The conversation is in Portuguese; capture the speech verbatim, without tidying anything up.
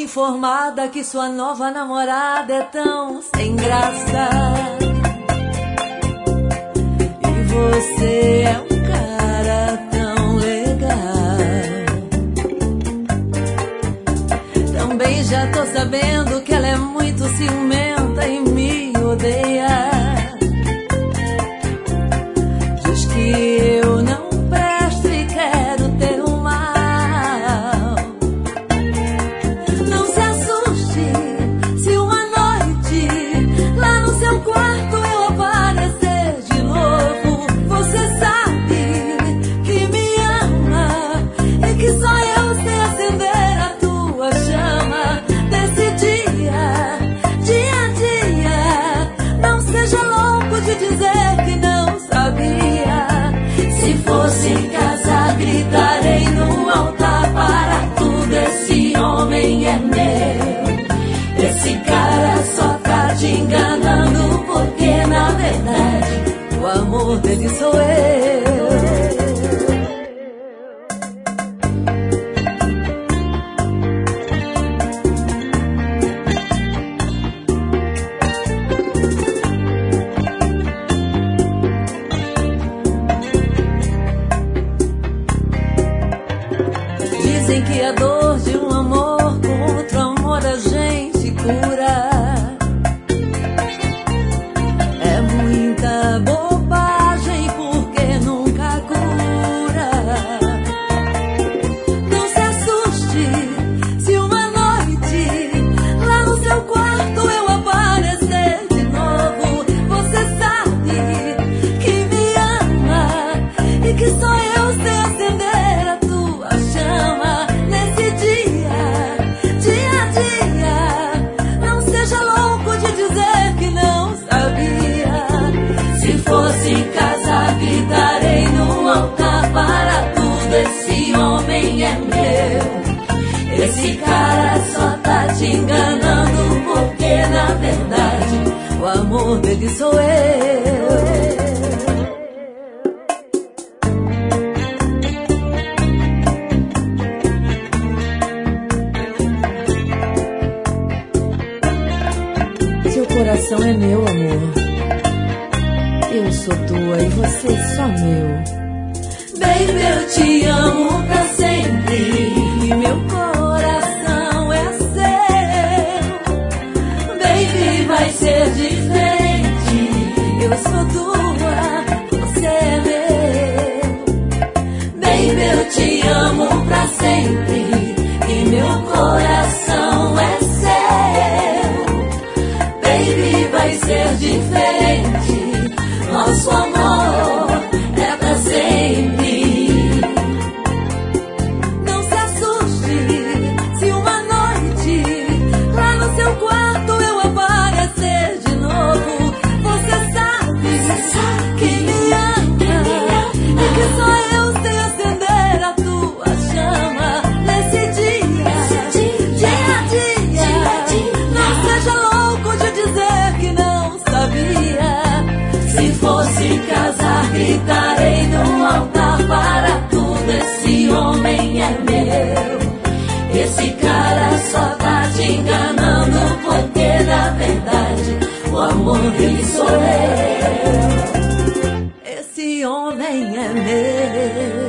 informada que sua nova namorada é tão sem graça. E você é um cara tão legal. Também já tô sabendo que ela é muito ciumenta e me odeia. Diz que eu não presto e quero ter um mal. Não se assuste se uma noite lá no seu quarto eu aparecer de novo. Você sabe que me ama e que só eu sei acender a tua chama. Desse dia, dia a dia, não seja louco de dizer que não sabia. Se fosse casar, gritarei no altar para tudo. Esse homem é meu. Esse cara só tá te enganando, porque na verdade o amor dele sou eu. Dizem que a dor de um amor com outro amor a gente cura. É muita bobagem, porque nunca cura. Não se assuste se uma noite lá no seu quarto eu aparecer de novo. Você sabe que me ama e que só eu sei acender a tua chama. Nesse dia, dia a dia, não seja louco de dizer que não sabia. Se fosse casar, gritarei no altar para tudo. Esse homem é meu. Esse cara só tá te enganando, porque na verdade o amor dele sou eu. Seu coração é meu, amor. Eu sou tua e você só meu. Baby, eu te amo pra sempre e meu coração é seu. Baby, vai ser diferente. Eu sou tua, você é meu. Baby, eu te amo pra sempre e meu coração é seu. Baby, vai ser diferente. Nosso amor é pra sempre. Não se assuste se uma noite lá no seu quarto eu aparecer de novo. Você sabe, que me ama e que só eu sei acender a tua chama. Nesse dia, dia a dia, não seja louco de dizer que não sabia. Se fosse casar, gritarei no altar para tudo. Esse homem é meu. Esse cara só tá te enganando, porque na verdade o amor dele sou eu. Esse homem é meu.